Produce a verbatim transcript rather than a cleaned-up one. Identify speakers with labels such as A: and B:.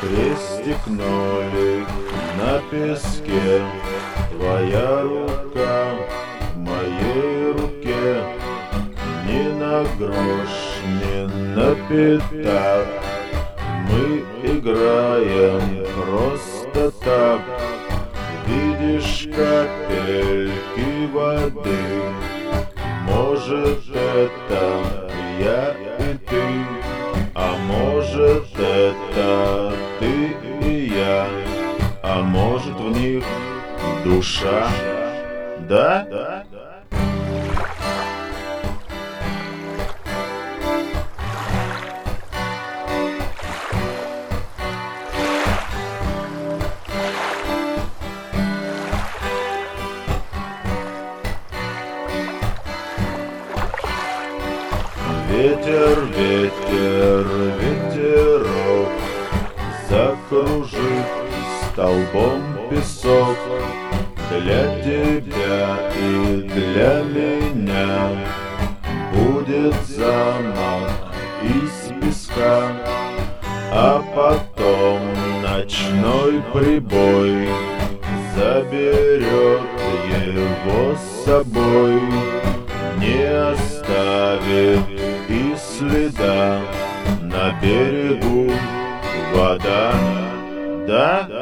A: Крестик нолик на песке, твоя рука в моей руке. Ни на грош, ни на пятак, мы играем просто так. Видишь капельки воды, может, это я и ты, а может, это ты и я, а может, в них душа, да? Ветер, ветер, ветерок закружит столбом песок. Для тебя и для меня будет замок из песка, а потом ночной прибой заберет его с собой, не оставит и следа. На берегу вода, да?